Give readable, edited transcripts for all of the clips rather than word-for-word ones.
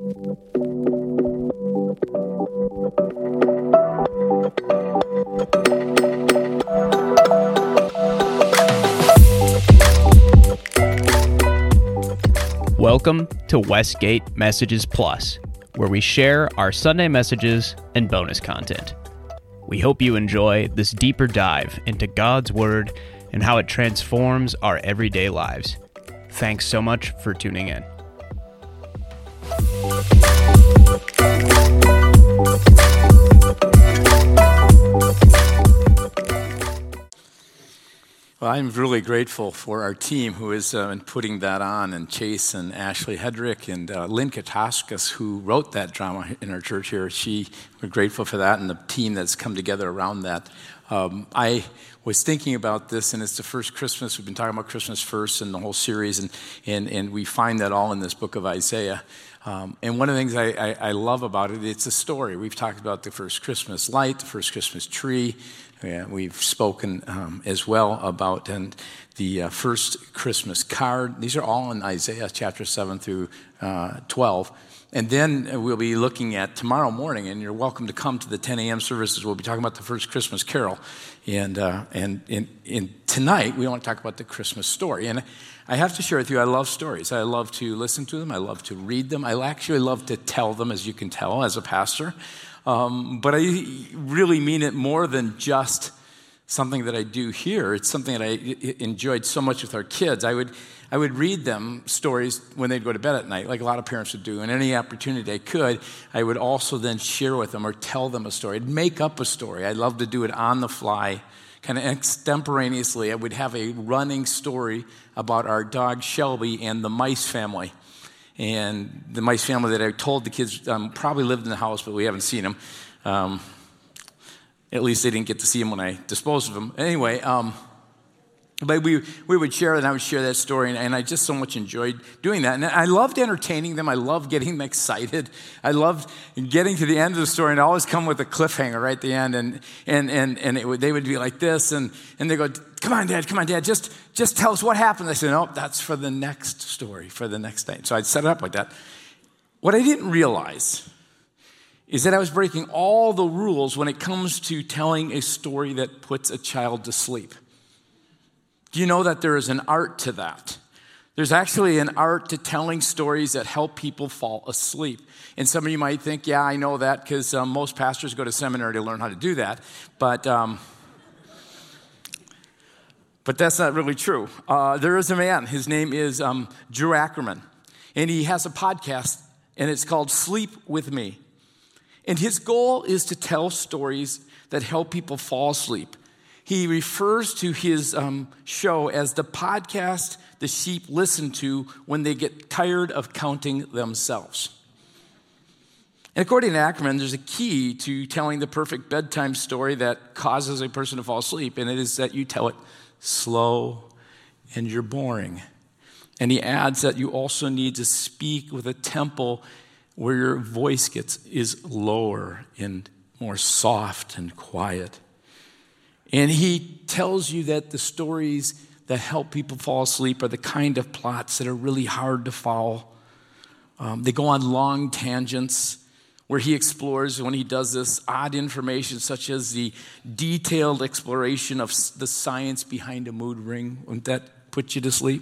Welcome to Westgate Messages Plus, where we share our Sunday messages and bonus content. We hope you enjoy this deeper dive into God's Word and how it transforms our everyday lives. Thanks so much for tuning in. Well, I'm really grateful for our team who is putting that on, and Chase and Ashley Hedrick and Lynn Kataskis, who wrote that drama in our church here. We're grateful for that and the team that's come together around that. I was thinking about this, and it's the first Christmas. We've been talking about Christmas first in the whole series, and we find that all in this book of Isaiah. And one of the things I love about it, it's a story. We've talked about the first Christmas light, the first Christmas tree. Yeah, we've spoken as well about the first Christmas card. These are all in Isaiah chapter 7 through 12. And then we'll be looking at tomorrow morning, and you're welcome to come to the 10 a.m. services. We'll be talking about the first Christmas carol. And tonight, we want to talk about the Christmas story. And I have to share with you, I love stories. I love to listen to them. I love to read them. I actually love to tell them, as you can tell, as a pastor. But I really mean it more than just something that I do here. It's something that I enjoyed so much with our kids. I would read them stories when they'd go to bed at night, like a lot of parents would do. And any opportunity I could, I would also then share with them or tell them a story. I'd make up a story. I'd love to do it on the fly, kind of extemporaneously. I would have a running story about our dog Shelby and the mice family. And the mice family that I told the kids probably lived in the house, but we haven't seen them. At least they didn't get to see them when I disposed of them. Anyway, but we would share it, and I would share that story, and I just so much enjoyed doing that. And I loved entertaining them. I loved getting them excited. I loved getting to the end of the story, and always come with a cliffhanger right at the end, and they would be like this, and they go, come on, Dad, just tell us what happened. I said, no, that's for the next story, for the next day. So I'd set it up like that. What I didn't realize is that I was breaking all the rules when it comes to telling a story that puts a child to sleep. Do you know that there is an art to that? There's actually an art to telling stories that help people fall asleep. And some of you might think, yeah, I know that because most pastors go to seminary to learn how to do that. But that's not really true. There is a man. His name is Drew Ackerman. And he has a podcast, and it's called Sleep With Me. And his goal is to tell stories that help people fall asleep. He refers to his show as the podcast the sheep listen to when they get tired of counting themselves. And according to Ackerman, there's a key to telling the perfect bedtime story that causes a person to fall asleep, and it is that you tell it slow and you're boring. And he adds that you also need to speak with a tempo where your voice is lower and more soft and quiet. And he tells you that the stories that help people fall asleep are the kind of plots that are really hard to follow. They go on long tangents where he explores, when he does this, odd information such as the detailed exploration of the science behind a mood ring. Wouldn't that put you to sleep?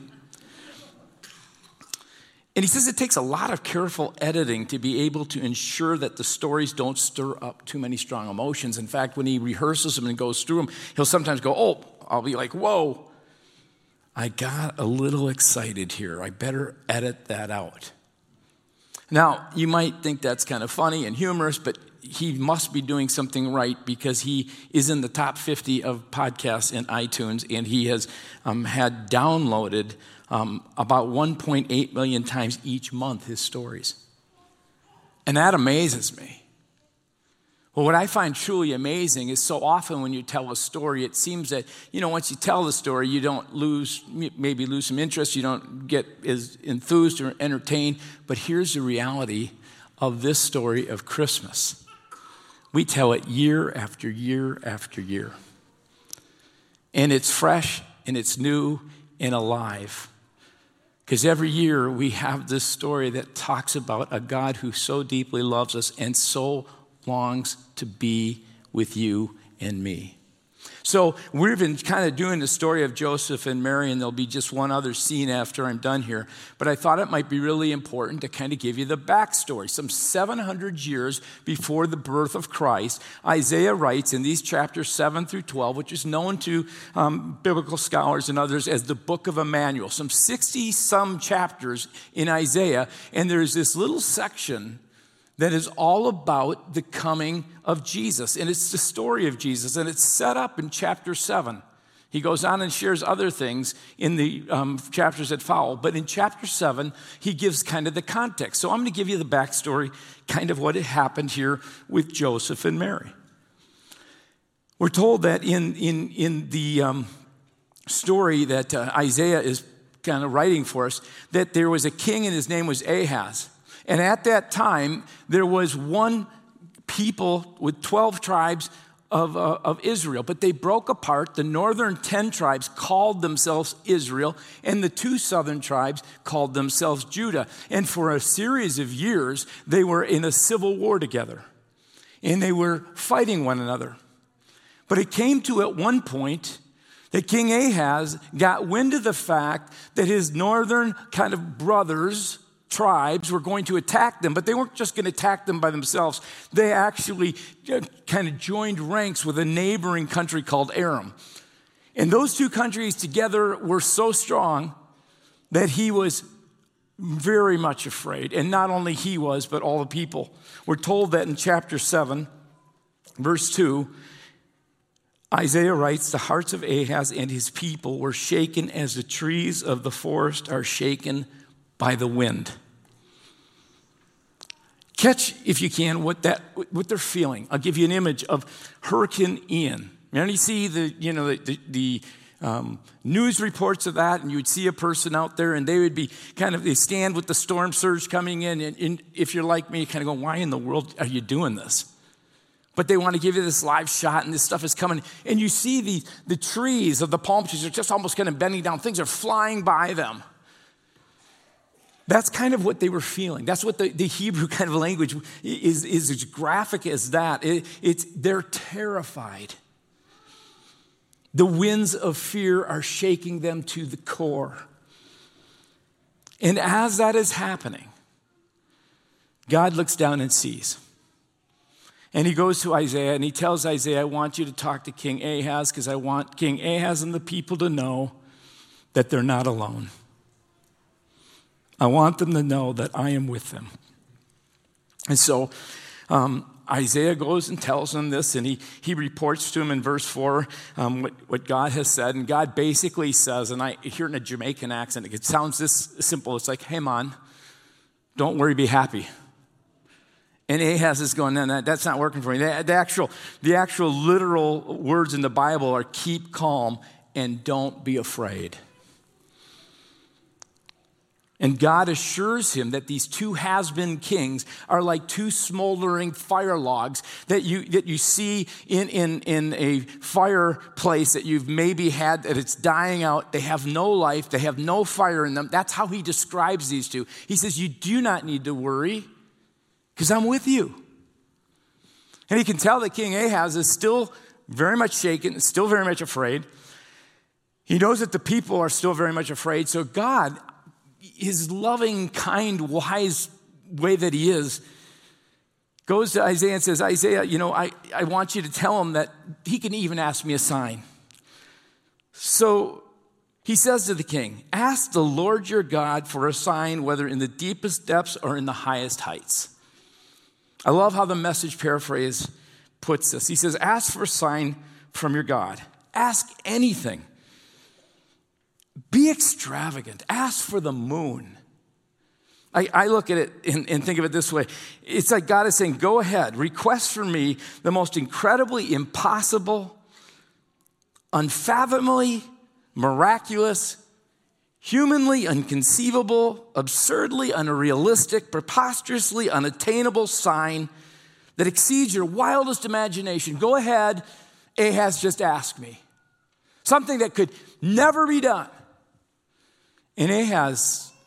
And he says it takes a lot of careful editing to be able to ensure that the stories don't stir up too many strong emotions. In fact, when he rehearses them and goes through them, he'll sometimes go, I'll be like, whoa, I got a little excited here. I better edit that out. Now, you might think that's kind of funny and humorous, but he must be doing something right because he is in the top 50 of podcasts in iTunes, and he has had downloaded about 1.8 million times each month his stories. And that amazes me. Well, what I find truly amazing is so often when you tell a story, it seems that, once you tell the story, you don't maybe lose some interest, you don't get as enthused or entertained. But here's the reality of this story of Christmas. We tell it year after year after year. And it's fresh, and it's new, and alive. Because every year we have this story that talks about a God who so deeply loves us and so longs to be with you and me. So we've been kind of doing the story of Joseph and Mary, and there'll be just one other scene after I'm done here. But I thought it might be really important to kind of give you the backstory. Some 700 years before the birth of Christ, Isaiah writes in these chapters 7 through 12, which is known to biblical scholars and others as the Book of Emmanuel. Some 60-some chapters in Isaiah, and there's this little section that is all about the coming of Jesus. And it's the story of Jesus, and it's set up in chapter 7. He goes on and shares other things in the chapters that follow. But in chapter 7, he gives kind of the context. So I'm going to give you the backstory, kind of what had happened here with Joseph and Mary. We're told that in the story that Isaiah is kind of writing for us, that there was a king and his name was Ahaz. And at that time, there was one people with 12 tribes of Israel, but they broke apart. The northern 10 tribes called themselves Israel, and the 2 southern tribes called themselves Judah. And for a series of years, they were in a civil war together, and they were fighting one another. But it came to at one point that King Ahaz got wind of the fact that his northern kind of brothers, tribes, were going to attack them, but they weren't just going to attack them by themselves. They actually kind of joined ranks with a neighboring country called Aram. And those 2 countries together were so strong that he was very much afraid. And not only he was, but all the people. We're told that in chapter 7, verse 2, Isaiah writes, the hearts of Ahaz and his people were shaken as the trees of the forest are shaken by the wind. Catch, if you can, what they're feeling. I'll give you an image of Hurricane Ian. And you see the news reports of that, and you would see a person out there, and they would be they stand with the storm surge coming in, and if you're like me, you kind of go, why in the world are you doing this? But they want to give you this live shot, and this stuff is coming, and you see the trees of the palm trees are just almost kind of bending down. Things are flying by them. That's kind of what they were feeling. That's what the Hebrew kind of language is as graphic as that. They're terrified. The winds of fear are shaking them to the core. And as that is happening, God looks down and sees. And he goes to Isaiah and he tells Isaiah, I want you to talk to King Ahaz because I want King Ahaz and the people to know that they're not alone. I want them to know that I am with them. And so Isaiah goes and tells them this, and he reports to him in verse 4 what God has said. And God basically says, and I hear it in a Jamaican accent, it sounds this simple. It's like, hey, man, don't worry, be happy. And Ahaz is going, no, that's not working for me. The actual literal words in the Bible are keep calm and don't be afraid. And God assures him that these 2 has-been kings are like 2 smoldering fire logs that you see in a fireplace that you've maybe had, that it's dying out. They have no life. They have no fire in them. That's how he describes these 2. He says, you do not need to worry because I'm with you. And he can tell that King Ahaz is still very much shaken, still very much afraid. He knows that the people are still very much afraid. So God, his loving, kind, wise way that he is, goes to Isaiah and says, Isaiah, I want you to tell him that he can even ask me a sign. So he says to the king, ask the Lord your God for a sign, whether in the deepest depths or in the highest heights. I love how the Message paraphrase puts this. He says, ask for a sign from your God. Ask anything. Be extravagant. Ask for the moon. I look at it and think of it this way. It's like God is saying, go ahead, request from me the most incredibly impossible, unfathomably miraculous, humanly inconceivable, absurdly unrealistic, preposterously unattainable sign that exceeds your wildest imagination. Go ahead, Ahaz, just ask me. Something that could never be done. And Ahaz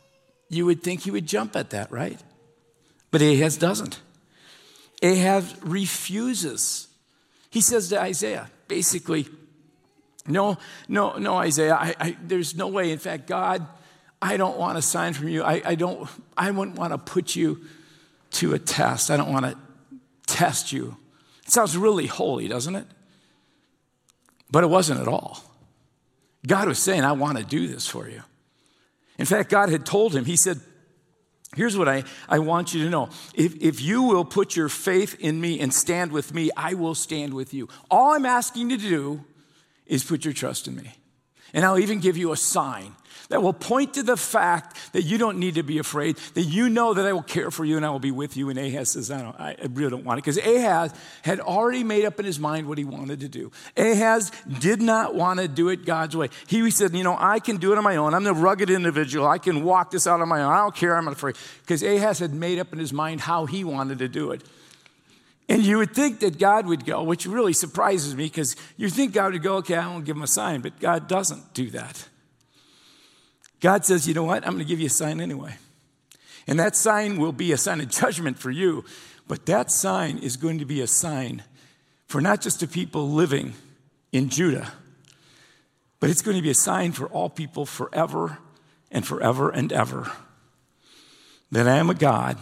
you would think he would jump at that, right? But Ahaz doesn't. Ahaz refuses. He says to Isaiah, basically, no, Isaiah, there's no way. In fact, God, I don't want a sign from you. I wouldn't want to put you to a test. I don't want to test you. It sounds really holy, doesn't it? But it wasn't at all. God was saying, I want to do this for you. In fact, God had told him, he said, here's what I want you to know. If you will put your faith in me and stand with me, I will stand with you. All I'm asking you to do is put your trust in me. And I'll even give you a sign that will point to the fact that you don't need to be afraid, that you know that I will care for you and I will be with you. And Ahaz says, I really don't want it. Because Ahaz had already made up in his mind what he wanted to do. Ahaz did not want to do it God's way. He said, I can do it on my own. I'm the rugged individual. I can walk this out on my own. I don't care. I'm not afraid. Because Ahaz had made up in his mind how he wanted to do it. And you would think that God would go, which really surprises me, because you think God would go, okay, I won't give him a sign. But God doesn't do that. God says, you know what? I'm going to give you a sign anyway. And that sign will be a sign of judgment for you. But that sign is going to be a sign for not just the people living in Judah, but it's going to be a sign for all people forever and forever and ever. That I am a God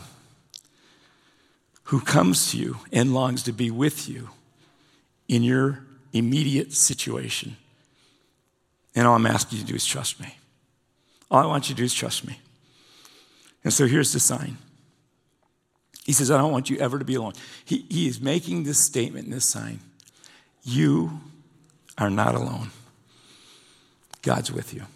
who comes to you and longs to be with you in your immediate situation. And all I'm asking you to do is trust me. All I want you to do is trust me. And so here's the sign. He says, I don't want you ever to be alone. He is making this statement in this sign. You are not alone. God's with you.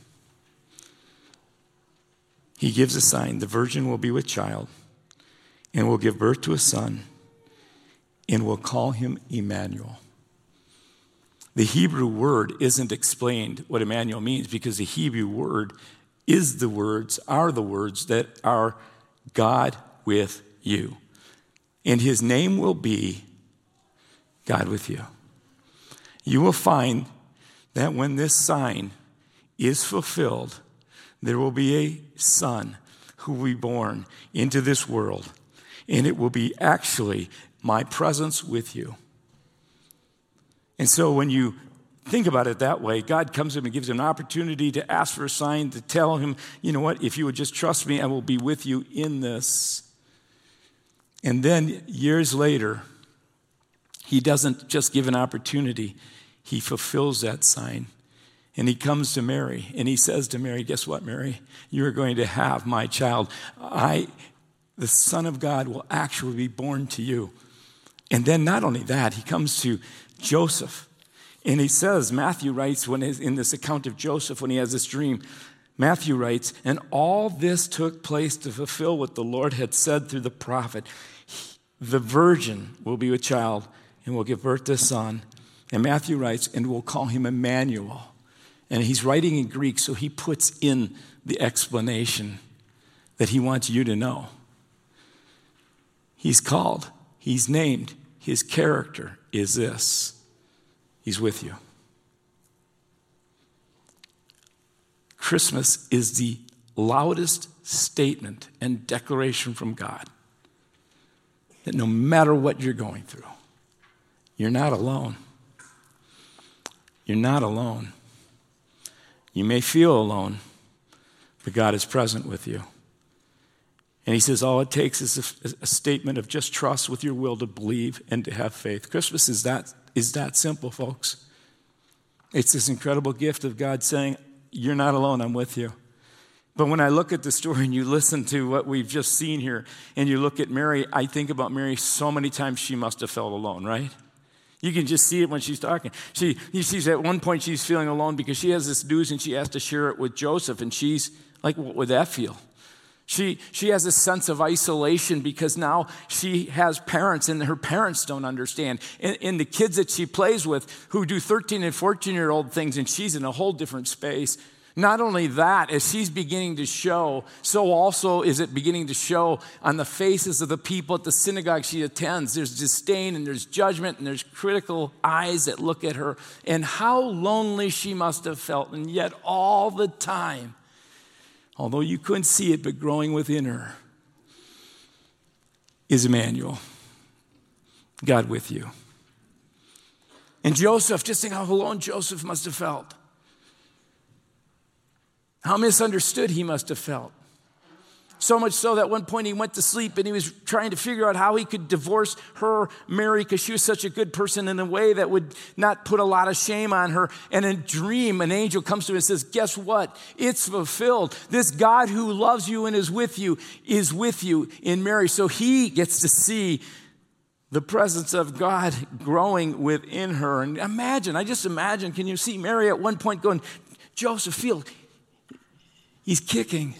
He gives a sign. The virgin will be with child and will give birth to a son and will call him Emmanuel. The Hebrew word isn't explained what Emmanuel means because the Hebrew word are the words that are God with you. And his name will be God with you. You will find that when this sign is fulfilled, there will be a son who will be born into this world. And it will be actually my presence with you. And so when you think about it that way, God comes to him and gives him an opportunity to ask for a sign, to tell him, you know what, if you would just trust me, I will be with you in this. And then years later, he doesn't just give an opportunity, he fulfills that sign. And he comes to Mary, and he says to Mary, guess what, Mary? You are going to have my child. The Son of God will actually be born to you. And then not only that, he comes to Joseph. And he says, Matthew writes, in this account of Joseph, when he has this dream, Matthew writes, and all this took place to fulfill what the Lord had said through the prophet. The virgin will be with child and will give birth to a son. And Matthew writes, and we'll call him Emmanuel. And he's writing in Greek, so he puts in the explanation that he wants you to know. He's called, he's named, his character is this. He's with you. Christmas is the loudest statement and declaration from God that no matter what you're going through, you're not alone. You're not alone. You may feel alone, but God is present with you. And he says all it takes is a statement of just trust with your will to believe and to have faith. Christmas is that simple, folks. It's this incredible gift of God saying, you're not alone, I'm with you. But when I look at the story and you listen to what we've just seen here and you look at Mary, I think about Mary so many times she must have felt alone, right? You can just see it when she's talking. She's at one point she's feeling alone because she has this news and she has to share it with Joseph, and she's like, what would that feel? She has a sense of isolation because now she has parents and her parents don't understand. And the kids that she plays with who do 13 and 14-year-old things, and she's in a whole different space. Not only that, as she's beginning to show, so also is it beginning to show on the faces of the people at the synagogue she attends. There's disdain and there's judgment and there's critical eyes that look at her. And how lonely she must have felt. And yet all the time, although you couldn't see it, but growing within her, is Emmanuel, God with you. And Joseph, just think how alone Joseph must have felt. How misunderstood he must have felt. So much so that at one point he went to sleep and he was trying to figure out how he could divorce her, Mary, because she was such a good person in a way that would not put a lot of shame on her. And in a dream, an angel comes to him and says, guess what? It's fulfilled. This God who loves you and is with you in Mary. So he gets to see the presence of God growing within her. And I just imagine, can you see Mary at one point going, Joseph, feel, he's kicking.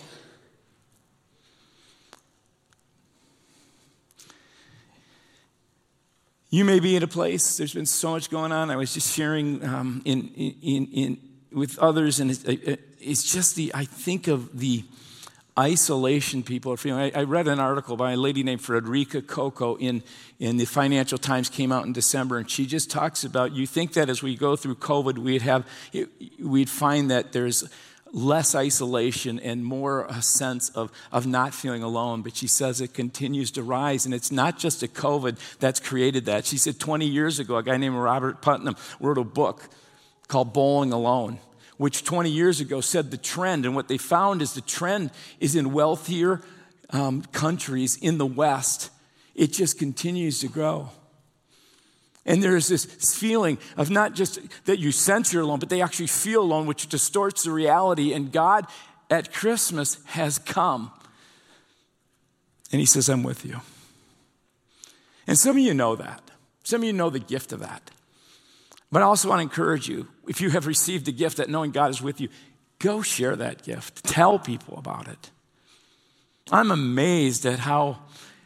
You may be in a place, there's been so much going on. I was just sharing with others, and it's just I think of the isolation people are feeling. I read an article by a lady named Frederica Coco in the Financial Times, came out in December, and she just talks about, you think that as we go through COVID, we'd find that there's less isolation and more a sense of not feeling alone. But she says it continues to rise, and it's not just a COVID that's created that. She said 20 years ago, a guy named Robert Putnam wrote a book called Bowling Alone, which 20 years ago said the trend, and what they found is the trend is in wealthier countries in the West. It just continues to grow. And there's this feeling of not just that you sense you're alone, but they actually feel alone, which distorts the reality. And God at Christmas has come. And he says, I'm with you. And some of you know that. Some of you know the gift of that. But I also want to encourage you, if you have received the gift that knowing God is with you, go share that gift. Tell people about it. I'm amazed at how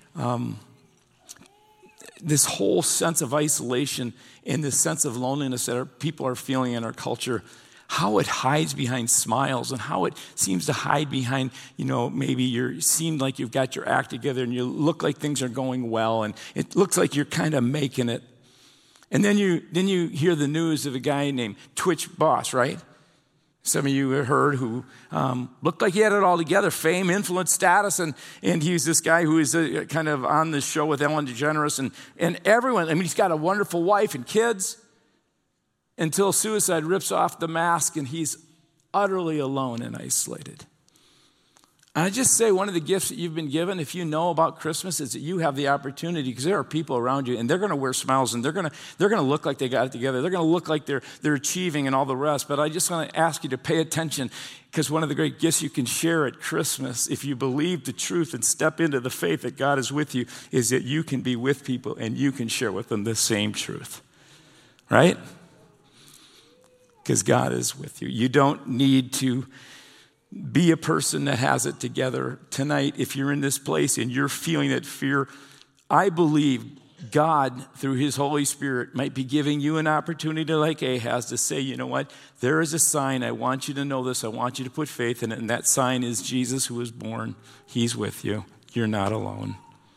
this whole sense of isolation and this sense of loneliness that people are feeling in our culture, how it hides behind smiles and how it seems to hide behind, maybe you seem like you've got your act together and you look like things are going well and it looks like you're kind of making it. And then you hear the news of a guy named Twitch Boss, right? Some of you have heard who looked like he had it all together, fame, influence, status, and he's this guy who is kind of on this show with Ellen DeGeneres and everyone. I mean, he's got a wonderful wife and kids until suicide rips off the mask and he's utterly alone and isolated. I just say one of the gifts that you've been given, if you know about Christmas, is that you have the opportunity, because there are people around you, and they're going to wear smiles, and they're going to look like they got it together. They're going to look like they're achieving and all the rest. But I just want to ask you to pay attention, because one of the great gifts you can share at Christmas, if you believe the truth and step into the faith that God is with you, is that you can be with people and you can share with them the same truth, right? Because God is with you. You don't need to be a person that has it together tonight. If you're in this place and you're feeling that fear, I believe God, through his Holy Spirit, might be giving you an opportunity like Ahaz to say, you know what, there is a sign. I want you to know this. I want you to put faith in it. And that sign is Jesus who was born. He's with you. You're not alone.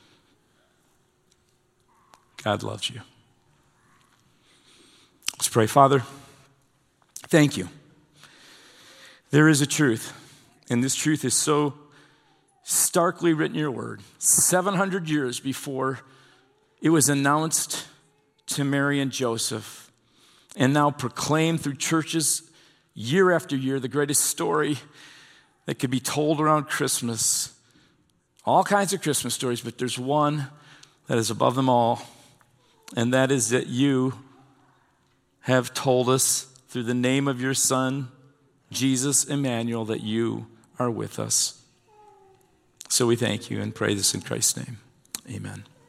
God loves you. Let's pray. Father, thank you. There is a truth, and this truth is so starkly written in your word. 700 years before it was announced to Mary and Joseph, and now proclaimed through churches year after year, the greatest story that could be told around Christmas. All kinds of Christmas stories, but there's one that is above them all, and that is that you have told us through the name of your Son, Jesus, Emmanuel, that you are with us. So we thank you and pray this in Christ's name. Amen.